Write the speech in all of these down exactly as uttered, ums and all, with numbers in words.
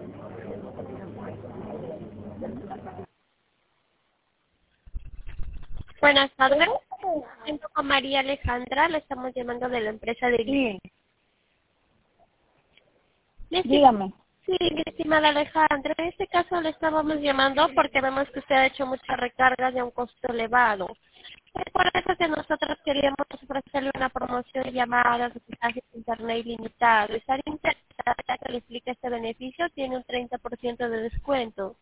Buenas tardes. Siento con María Alejandra, le estamos llamando de la empresa de... Sí, Mi esti- dígame. Sí, mi estimada Alejandra, en este caso le estábamos llamando porque vemos que usted ha hecho muchas recargas de un costo elevado. Es por eso que nosotros queríamos ofrecerle una promoción de llamadas, de mensajes de internet ilimitado. Estar interesada que le explique este beneficio, tiene un treinta por ciento de descuento.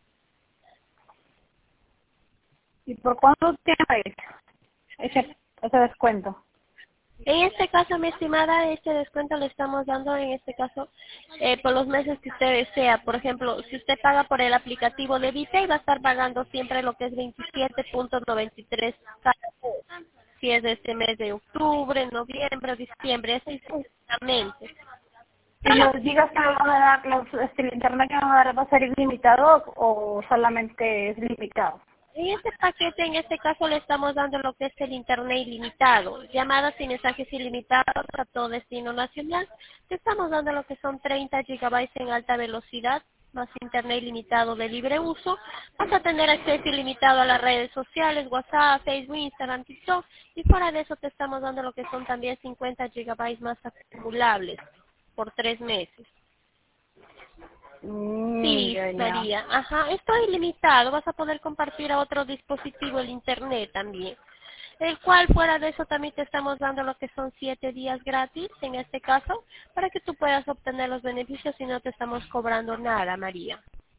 ¿Y por cuánto tiempo es ese, ese descuento? En este caso, mi estimada, este descuento le estamos dando, en este caso, eh, por los meses que usted desea. Por ejemplo, si usted paga por el aplicativo de Visa, va a estar pagando siempre lo que es veintisiete punto noventa y tres cada mes. Si es de este mes de octubre, noviembre, diciembre, así sucesivamente. ¿Y los gigas que me van a dar, los, este, el internet que me van a dar va a ser ilimitado o solamente es limitado? En este paquete, en este caso, le estamos dando lo que es el internet ilimitado, llamadas y mensajes ilimitados a todo destino nacional. Le estamos dando lo que son treinta gigabytes en alta velocidad, más internet ilimitado de libre uso. Vas a tener acceso ilimitado a las redes sociales, WhatsApp, Facebook, Instagram, TikTok. Y fuera de eso te estamos dando lo que son también cincuenta gigabytes más acumulables por tres meses. Mm, Sí, ya, ya. María. Ajá, esto es ilimitado. Vas a poder compartir a otro dispositivo el internet también. El cual fuera de eso también te estamos dando lo que son siete días gratis en este caso para que tú puedas obtener los beneficios y no te estamos cobrando nada, María.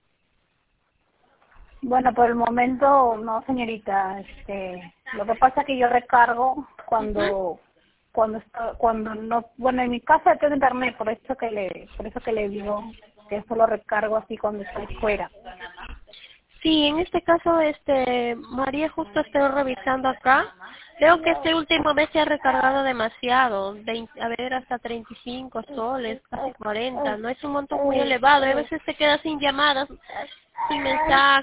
Bueno, por el momento no, señorita. Este, lo que pasa es que yo recargo Ujú. cuando cuando está, cuando no, bueno, en mi casa tengo internet, por eso que le por eso que le digo que solo recargo así cuando estoy fuera. Sí, en este caso, este, María, justo estoy revisando acá. Veo que este último mes se ha recargado demasiado, veinte, a ver, hasta treinta y cinco soles, casi cuarenta. No es un monto muy elevado, a veces se queda sin llamadas, sin mensajes.